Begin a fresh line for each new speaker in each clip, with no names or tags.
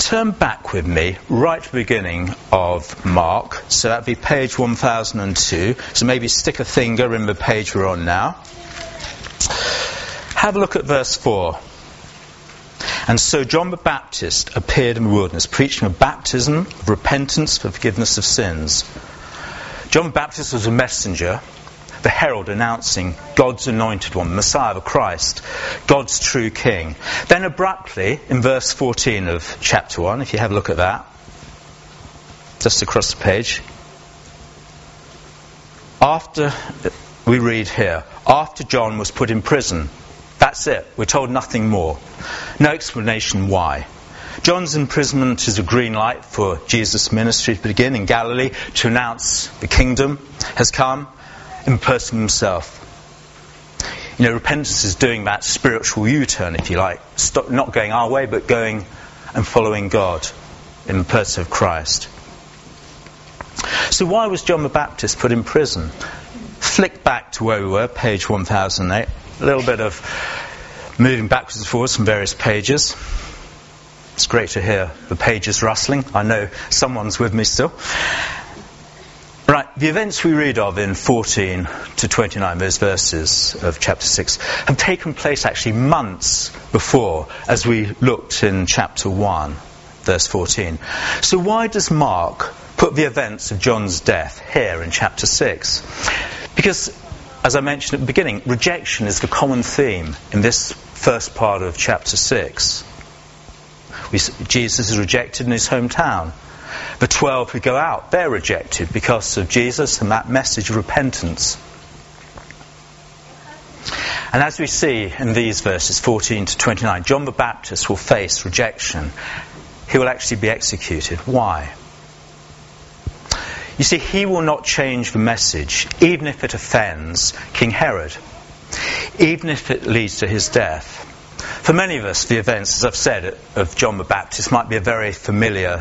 turn back with me right to the beginning of Mark, so that'd be page 1002, so maybe stick a finger in the page we're on now. Have a look at verse 4. And so John the Baptist appeared in the wilderness, preaching a baptism of repentance for forgiveness of sins. John the Baptist was a messenger, the herald announcing God's anointed one, the Messiah, the Christ, God's true king. Then abruptly, in verse 14 of chapter 1, if you have a look at that, just across the page, we read here, after John was put in prison. That's it. We're told nothing more. No explanation why. John's imprisonment is a green light for Jesus' ministry to begin in Galilee, to announce the kingdom has come in the person himself. Repentance is doing that spiritual U-turn, if you like. Stop, not going our way, but going and following God in the person of Christ. So why was John the Baptist put in prison? Flick back to where we were, page 1008. A little bit of moving backwards and forwards from various pages. It's great to hear the pages rustling. I know someone's with me still. Right, the events we read of in 14 to 29, those verses of chapter 6, have taken place actually months before, as we looked in chapter 1, verse 14. So why does Mark put the events of John's death here in chapter 6? Because, as I mentioned at the beginning, rejection is the common theme in this first part of chapter 6. Jesus is rejected in his hometown. The 12 who go out, they're rejected because of Jesus and that message of repentance. And as we see in these verses 14 to 29, John the Baptist will face rejection. He will actually be executed. Why? You see, he will not change the message, even if it offends King Herod, even if it leads to his death. For many of us, the events, as I've said, of John the Baptist might be a very familiar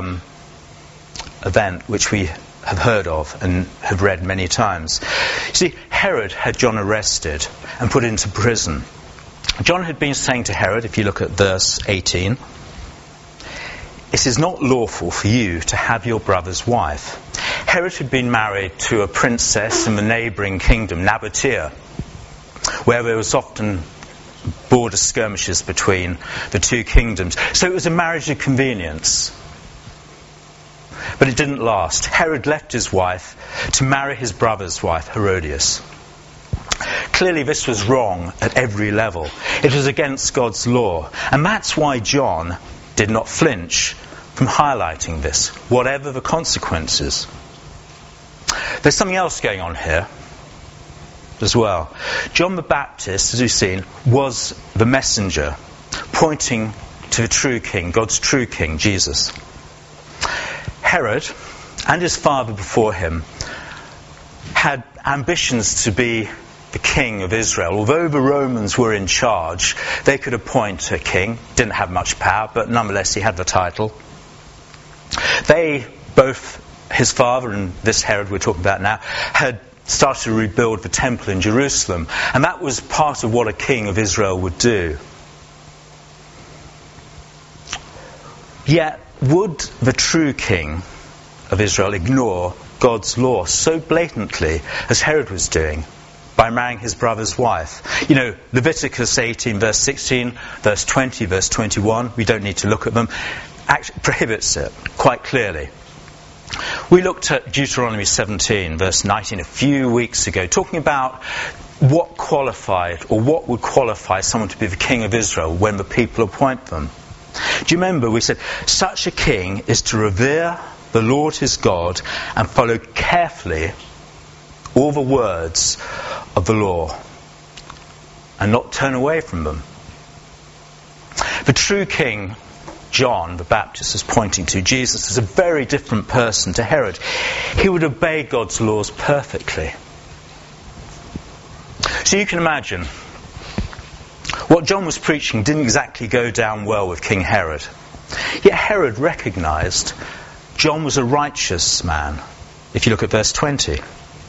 event which we have heard of and have read many times. You see, Herod had John arrested and put into prison. John had been saying to Herod, if you look at verse 18, "It is not lawful for you to have your brother's wife." Herod had been married to a princess in the neighbouring kingdom, Nabatea, where there was often border skirmishes between the two kingdoms. So it was a marriage of convenience. But it didn't last. Herod left his wife to marry his brother's wife, Herodias. Clearly this was wrong at every level. It was against God's law. And that's why John did not flinch from highlighting this, whatever the consequences. There's something else going on here as well. John the Baptist, as we've seen, was the messenger pointing to the true king, God's true king, Jesus. Herod and his father before him had ambitions to be the king of Israel. Although the Romans were in charge, they could appoint a king. Didn't have much power, but nonetheless he had the title. They, both his father and this Herod we're talking about now, had started to rebuild the temple in Jerusalem. And that was part of what a king of Israel would do. Yet, would the true king of Israel ignore God's law so blatantly as Herod was doing by marrying his brother's wife? Leviticus 18 verse 16, verse 20, verse 21, we don't need to look at them, actually prohibits it quite clearly. We looked at Deuteronomy 17 verse 19 a few weeks ago, talking about what qualified or what would qualify someone to be the king of Israel when the people appoint them. Do you remember we said such a king is to revere the Lord his God and follow carefully all the words of the law and not turn away from them. The true king, John the Baptist, is pointing to Jesus as a very different person to Herod. He would obey God's laws perfectly. So you can imagine what John was preaching didn't exactly go down well with King Herod. Yet Herod recognised John was a righteous man, if you look at verse 20.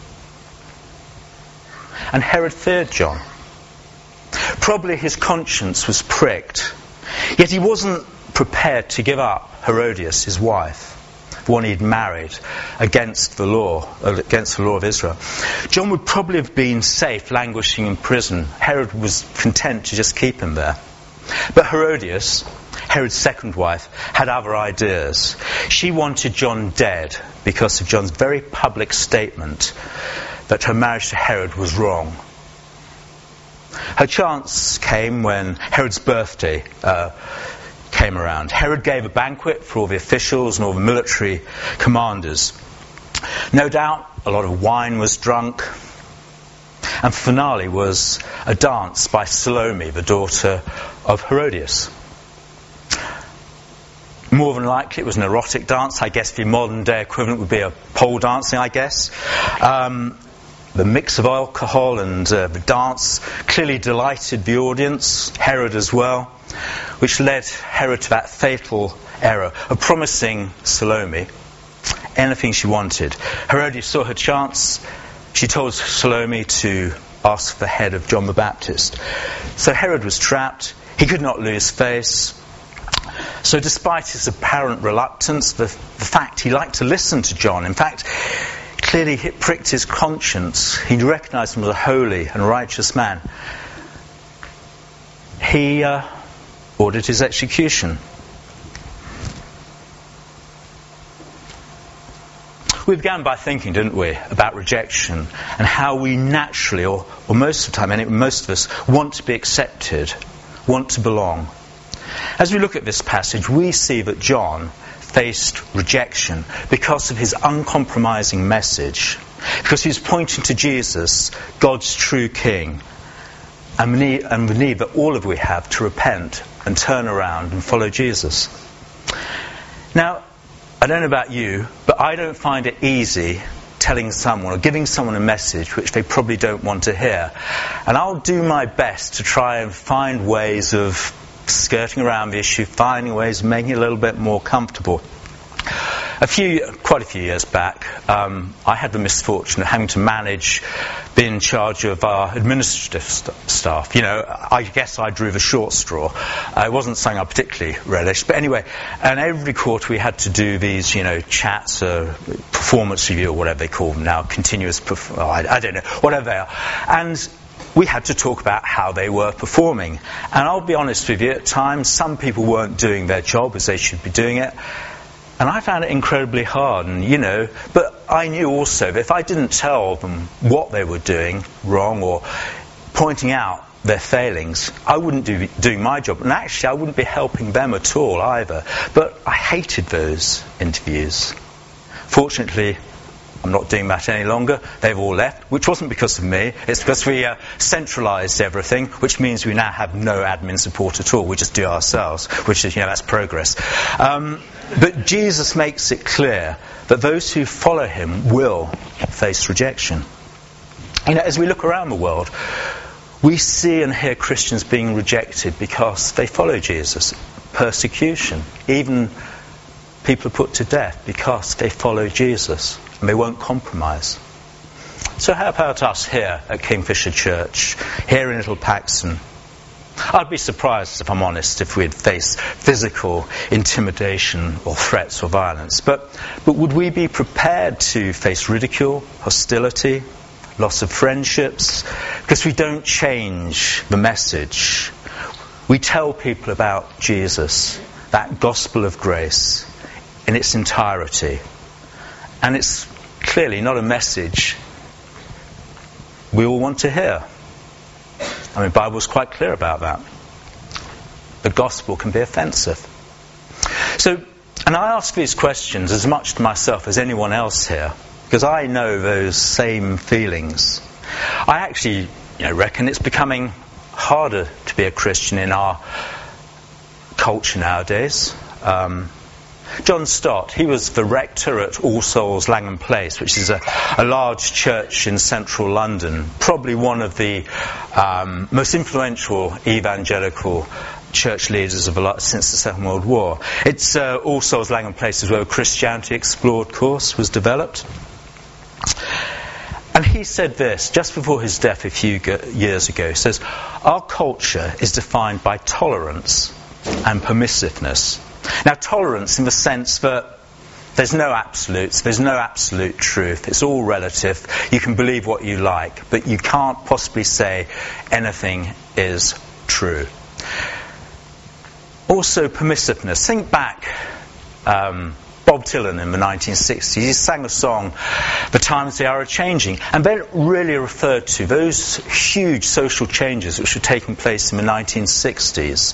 And Herod feared John. Probably his conscience was pricked. Yet he wasn't prepared to give up Herodias, his wife, the one he'd married, against the law of Israel. John would probably have been safe languishing in prison. Herod was content to just keep him there. But Herodias, Herod's second wife, had other ideas. She wanted John dead because of John's very public statement that her marriage to Herod was wrong. Her chance came when Herod's birthday came around. Herod gave a banquet for all the officials and all the military commanders. No doubt a lot of wine was drunk. And finale was a dance by Salome, the daughter of Herodias. More than likely it was an erotic dance. I guess the modern day equivalent would be a pole dancing, I guess. The mix of alcohol and the dance clearly delighted the audience, Herod as well, which led Herod to that fatal error of promising Salome anything she wanted. Herodias saw her chance. She told Salome to ask for the head of John the Baptist. So Herod was trapped. He could not lose face. So despite his apparent reluctance, the fact he liked to listen to John, in fact, clearly it pricked his conscience. He recognised him as a holy and righteous man. He ordered his execution. We began by thinking, didn't we, about rejection and how we naturally, or most of the time, most of us, want to be accepted, want to belong. As we look at this passage, we see that John faced rejection because of his uncompromising message, because he's pointing to Jesus, God's true King, and the need that all of we have to repent and turn around and follow Jesus. Now, I don't know about you, but I don't find it easy telling someone or giving someone a message which they probably don't want to hear. And I'll do my best to try and find ways of skirting around the issue, finding ways of making it a little bit more comfortable. Quite a few years back, I had the misfortune of having to be in charge of our administrative staff. You know, I guess I drew the short straw. It wasn't something I particularly relished. But anyway, and every quarter we had to do these, chats, performance review or whatever they call them now, I don't know, whatever they are. And we had to talk about how they were performing. And I'll be honest with you, at times some people weren't doing their job as they should be doing it. And I found it incredibly hard, but I knew also that if I didn't tell them what they were doing wrong or pointing out their failings, I wouldn't be doing my job. And actually, I wouldn't be helping them at all either. But I hated those interviews. Fortunately, I'm not doing that any longer. They've all left, which wasn't because of me. It's because we centralised everything, which means we now have no admin support at all. We just do it ourselves, which is, that's progress. But Jesus makes it clear that those who follow him will face rejection. As we look around the world, we see and hear Christians being rejected because they follow Jesus. Persecution. Even people are put to death because they follow Jesus. And they won't compromise. So how about us here at Kingfisher Church, here in Little Paxton? I'd be surprised, if I'm honest, if we'd face physical intimidation or threats or violence. But would we be prepared to face ridicule, hostility, loss of friendships? Because we don't change the message. We tell people about Jesus, that gospel of grace, in its entirety. And it's clearly not a message we all want to hear. The Bible's quite clear about that. The gospel can be offensive. And I ask these questions as much to myself as anyone else here, because I know those same feelings. I actually reckon it's becoming harder to be a Christian in our culture nowadays. John Stott, he was the rector at All Souls Langham Place, which is a large church in central London, probably one of the most influential evangelical church leaders since the Second World War. It's All Souls Langham Place is where Christianity Explored course was developed. And he said this, just before his death a few years ago. He says, "Our culture is defined by tolerance and permissiveness. Now, tolerance in the sense that there's no absolutes, there's no absolute truth, it's all relative. You can believe what you like, but you can't possibly say anything is true. Also, permissiveness. Think back, Bob Dylan in the 1960s, he sang a song, The Times They Are A-Changing, and then really referred to those huge social changes which were taking place in the 1960s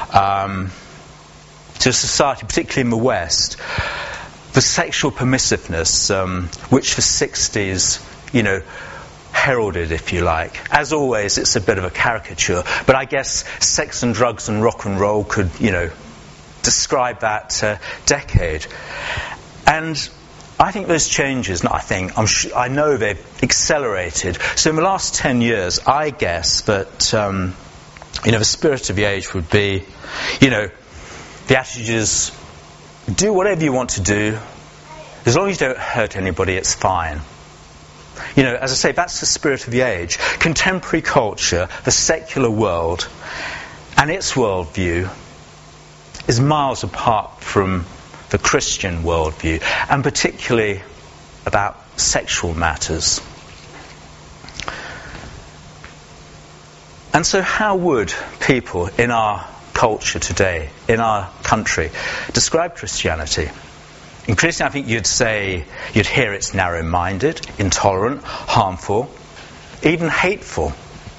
to society, particularly in the West. The sexual permissiveness, which the 60s, heralded, if you like. As always, it's a bit of a caricature, but I guess sex and drugs and rock and roll could, describe that decade. And I think those changes, I know they've accelerated. So in the last 10 years, I guess that, the spirit of the age would be, the attitude is, do whatever you want to do. As long as you don't hurt anybody, it's fine. As I say, that's the spirit of the age. Contemporary culture, the secular world, and its worldview is miles apart from the Christian worldview, and particularly about sexual matters. And so how would people in our culture today, in our country, describe Christianity? In Christianity, I think you'd hear it's narrow-minded, intolerant, harmful, even hateful.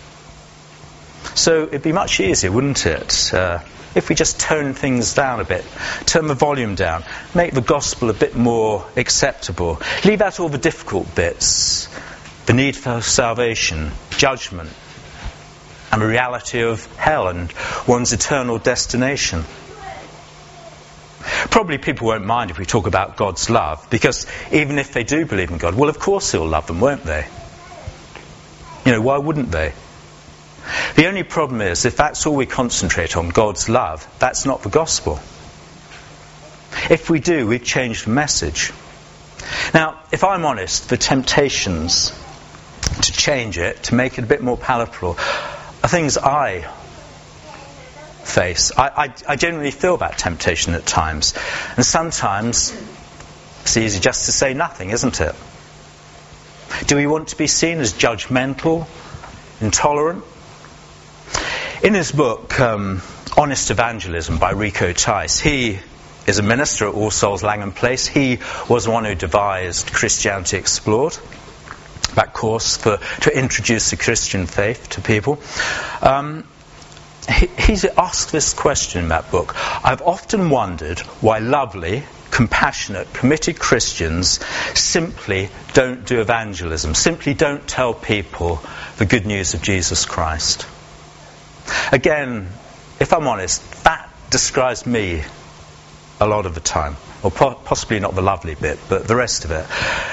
So it'd be much easier, wouldn't it, if we just tone things down a bit, turn the volume down, make the gospel a bit more acceptable, leave out all the difficult bits, the need for salvation, judgment, and the reality of hell and one's eternal destination. Probably people won't mind if we talk about God's love, because even if they do believe in God, well, of course He'll love them, won't they? Why wouldn't they? The only problem is, if that's all we concentrate on, God's love, that's not the gospel. If we do, we've changed the message. Now, if I'm honest, the temptations to change it, to make it a bit more palatable, are things I face. I generally feel that temptation at times. And sometimes it's easy just to say nothing, isn't it? Do we want to be seen as judgmental, intolerant? In his book, Honest Evangelism by Rico Tice, he is a minister at All Souls Langham Place. He was the one who devised Christianity Explored, that course to introduce the Christian faith to people. He's asked this question in that book. I've often wondered why lovely, compassionate, committed Christians simply don't do evangelism, simply don't tell people the good news of Jesus Christ. Again, if I'm honest, that describes me a lot of the time. Or possibly not the lovely bit, but the rest of it.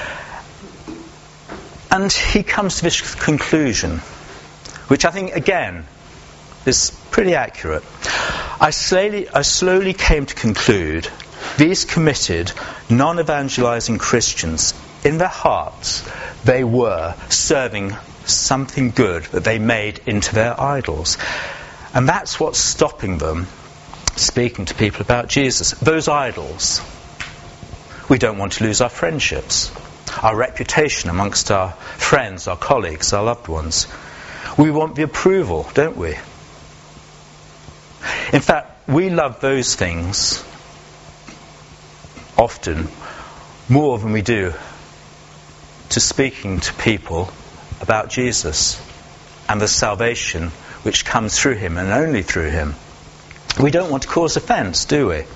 And he comes to this conclusion, which I think, again, is pretty accurate. I slowly came to conclude these committed, non-evangelizing Christians, in their hearts, they were serving something good that they made into their idols. And that's what's stopping them speaking to people about Jesus. Those idols. We don't want to lose our friendships, our reputation amongst our friends, our colleagues, our loved ones. We want the approval, don't we? In fact, we love those things often more than we do to speaking to people about Jesus and the salvation which comes through Him and only through Him. We don't want to cause offence, do we?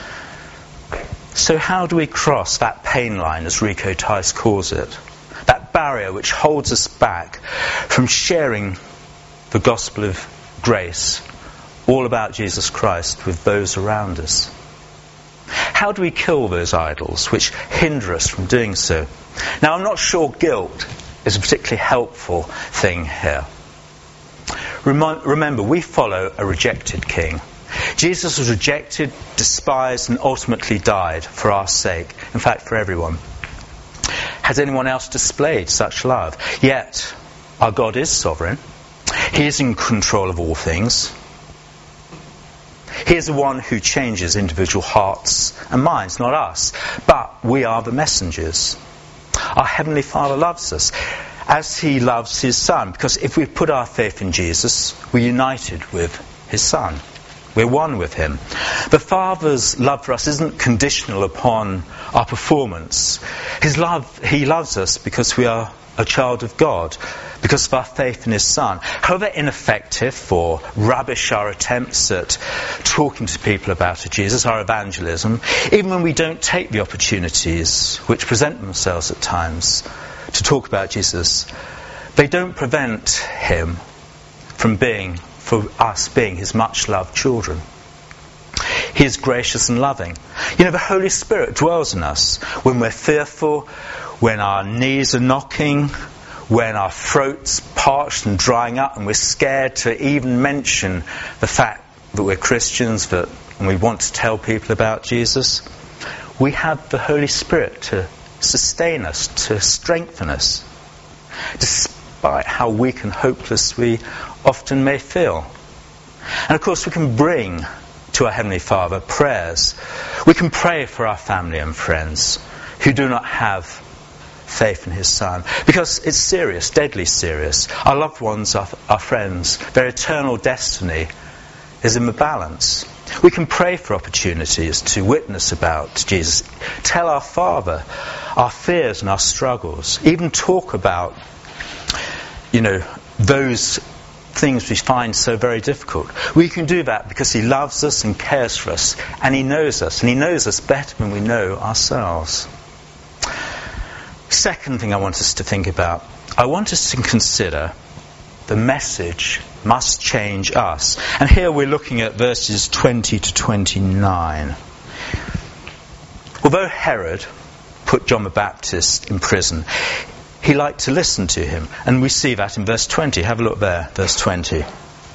So how do we cross that pain line, as Rico Tice calls it? That barrier which holds us back from sharing the gospel of grace, all about Jesus Christ, with those around us. How do we kill those idols which hinder us from doing so? Now, I'm not sure guilt is a particularly helpful thing here. Remember, we follow a rejected king. Jesus was rejected, despised, and ultimately died for our sake. In fact, for everyone. Has anyone else displayed such love? Yet, our God is sovereign. He is in control of all things. He is the one who changes individual hearts and minds, not us. But we are the messengers. Our Heavenly Father loves us as He loves His Son, because if we put our faith in Jesus, we're united with His Son. We're one with Him. The Father's love for us isn't conditional upon our performance. He loves us because we are a child of God, because of our faith in His Son. However ineffective or rubbish our attempts at talking to people about Jesus, our evangelism, even when we don't take the opportunities which present themselves at times to talk about Jesus, they don't prevent Him from for us being His much-loved children. He is gracious and loving. You know, the Holy Spirit dwells in us when we're fearful, when our knees are knocking, when our throat's parched and drying up and we're scared to even mention the fact that we're Christians and we want to tell people about Jesus. We have the Holy Spirit to sustain us, to strengthen us, despite how weak and hopeless we often may feel. And of course we can bring to our Heavenly Father prayers. We can pray for our family and friends who do not have faith in His Son, because it's serious, deadly serious. Our loved ones, our friends, their eternal destiny is in the balance. We can pray for opportunities to witness about Jesus, tell our Father our fears and our struggles, even talk about, those things we find so very difficult. We can do that because He loves us and cares for us, and He knows us, and He knows us better than we know ourselves. Second thing I want us to think about, I want us to consider the message must change us. And here we're looking at verses 20 to 29. Although Herod put John the Baptist in prison, he liked to listen to him. And we see that in verse 20. Have a look there, verse 20.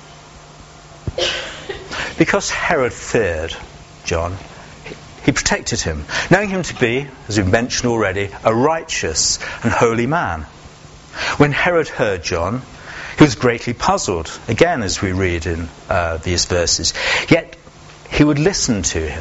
Because Herod feared John, he protected him, knowing him to be, as we've mentioned already, a righteous and holy man. When Herod heard John, he was greatly puzzled, again as we read in these verses. Yet he would listen to him.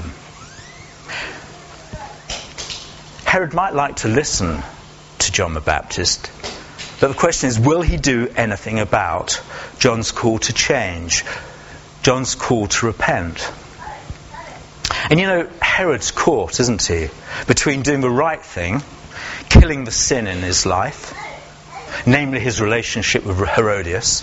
Herod might like to listen to John the Baptist, but the question is, will he do anything about John's call to change, John's call to repent? And Herod's caught, isn't he, between doing the right thing, killing the sin in his life, namely his relationship with Herodias,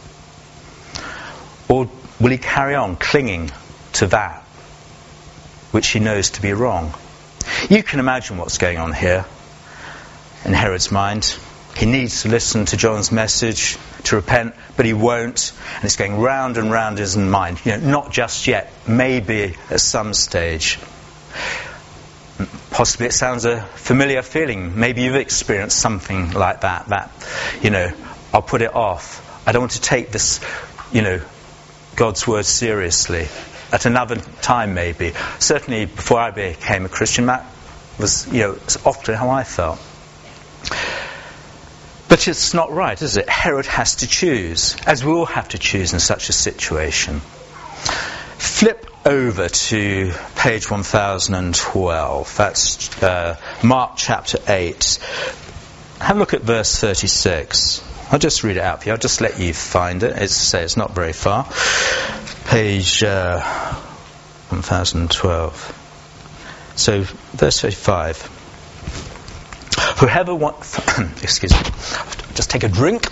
or will he carry on clinging to that which he knows to be wrong? You can imagine what's going on here in Herod's mind. He needs to listen to John's message to repent, but he won't, and it's going round and round his mind. Not just yet, maybe at some stage. Possibly it sounds a familiar feeling. Maybe you've experienced something like that, I'll put it off. I don't want to take this, God's word seriously. At another time maybe. Certainly before I became a Christian, that was, it's often how I felt. But it's not right, is it? Herod has to choose, as we all have to choose in such a situation. Flip over to page 1012. That's Mark chapter 8. Have a look at verse 36. I'll just read it out for you. I'll just let you find it. It's not very far. Page 1012. So, verse 35. Whoever wants... excuse me. Just take a drink.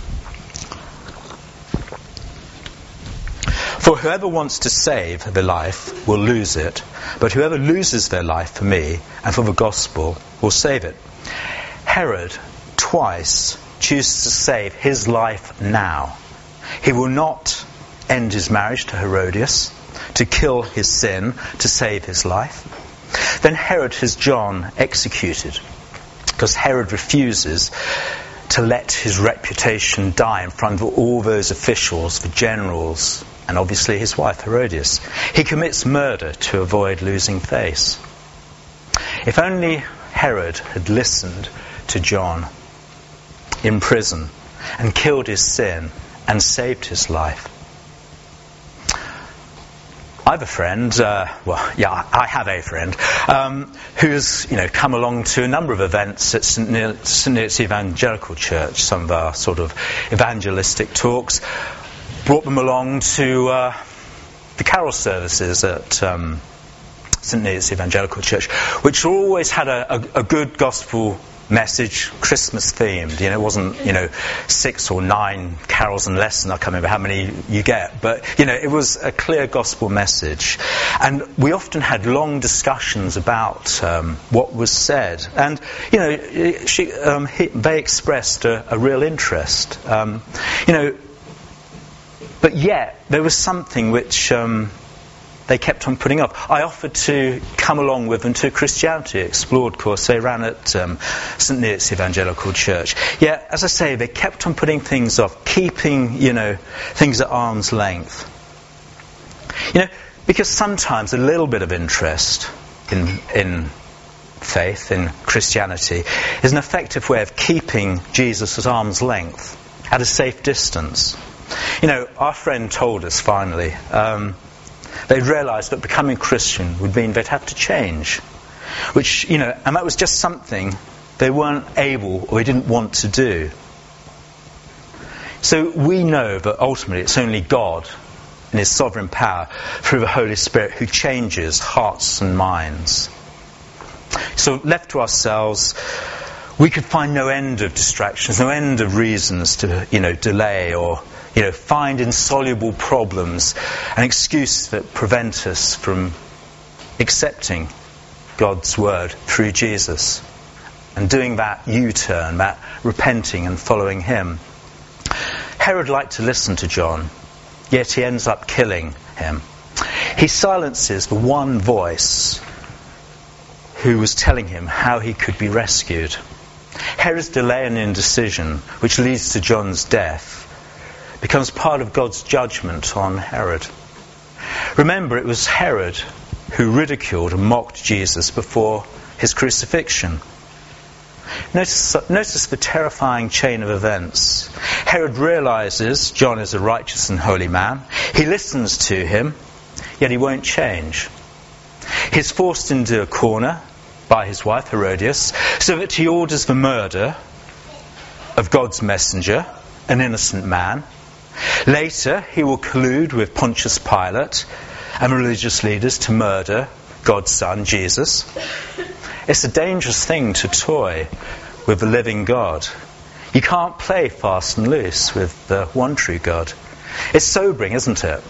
For whoever wants to save their life will lose it, but whoever loses their life for me and for the gospel will save it. Herod twice chooses to save his life now. He will not end his marriage to Herodias, to kill his sin, to save his life. Then Herod has John executed, because Herod refuses to let his reputation die in front of all those officials, the generals, and obviously his wife Herodias. He commits murder to avoid losing face. If only Herod had listened to John in prison and killed his sin and saved his life. I have a friend, I have a friend, who's come along to a number of events at St Neots Evangelical Church, some of our sort of evangelistic talks, brought them along to the carol services at St Neots Evangelical Church, which always had a good gospel message, Christmas themed. It wasn't 6 or 9 carols and lessons. I can't remember how many you get, but it was a clear gospel message. And we often had long discussions about what was said, and they expressed a real interest. But yet there was something which they kept on putting off. I offered to come along with them to a Christianity Explored course they ran at St Neots Evangelical Church. Yeah, as I say, they kept on putting things off, keeping, things at arm's length. Because sometimes a little bit of interest in faith, in Christianity, is an effective way of keeping Jesus at arm's length, at a safe distance. Our friend told us finally, they'd realised that becoming Christian would mean they'd have to change. Which, and that was just something they weren't able or they didn't want to do. So we know that ultimately it's only God in His sovereign power through the Holy Spirit who changes hearts and minds. So left to ourselves, we could find no end of distractions, no end of reasons to, delay or find insoluble problems and excuses that prevent us from accepting God's word through Jesus and doing that U-turn, that repenting and following Him. Herod liked to listen to John, yet he ends up killing him. He silences the one voice who was telling him how he could be rescued. Herod's delay and indecision, which leads to John's death, becomes part of God's judgment on Herod. Remember, it was Herod who ridiculed and mocked Jesus before his crucifixion. Notice the terrifying chain of events. Herod realizes John is a righteous and holy man. He listens to him, yet he won't change. He's forced into a corner by his wife Herodias, so that he orders the murder of God's messenger, an innocent man. Later, he will collude with Pontius Pilate and religious leaders to murder God's Son, Jesus. It's a dangerous thing to toy with the living God. You can't play fast and loose with the one true God. It's sobering, isn't it?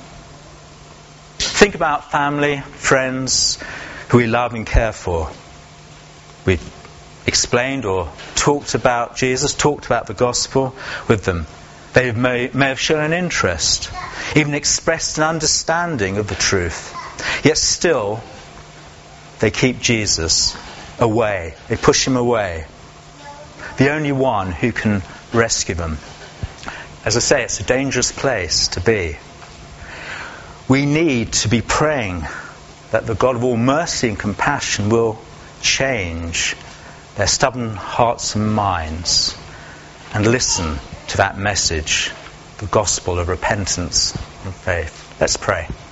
Think about family, friends who we love and care for. We explained or talked about Jesus, talked about the gospel with them. They may have shown an interest, even expressed an understanding of the truth. Yet still, they keep Jesus away. They push Him away. The only one who can rescue them. As I say, it's a dangerous place to be. We need to be praying that the God of all mercy and compassion will change their stubborn hearts and minds and listen to that message, the gospel of repentance and faith. Let's pray.